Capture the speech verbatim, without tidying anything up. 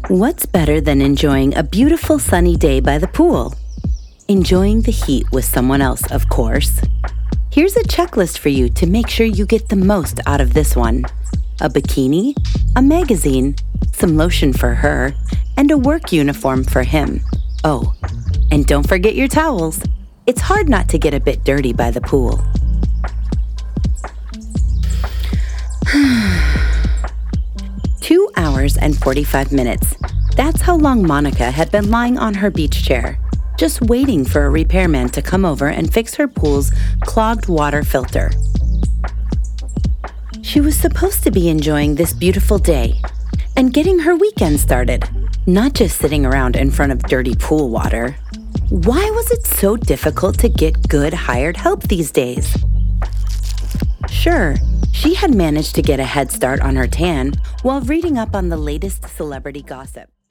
What's better than enjoying a beautiful sunny day by the pool? Enjoying the heat with someone else, of course. Here's a checklist for you to make sure you get the most out of this one. A bikini, a magazine, some lotion for her, and a work uniform for him. Oh, and don't forget your towels. It's hard not to get a bit dirty by the pool. Two hours and forty-five minutes. That's how long Monica had been lying on her beach chair, just waiting for a repairman to come over and fix her pool's clogged water filter. She was supposed to be enjoying this beautiful day and getting her weekend started, not just sitting around in front of dirty pool water. Why was it so difficult to get good hired help these days? Sure, she had managed to get a head start on her tan while reading up on the latest celebrity gossip.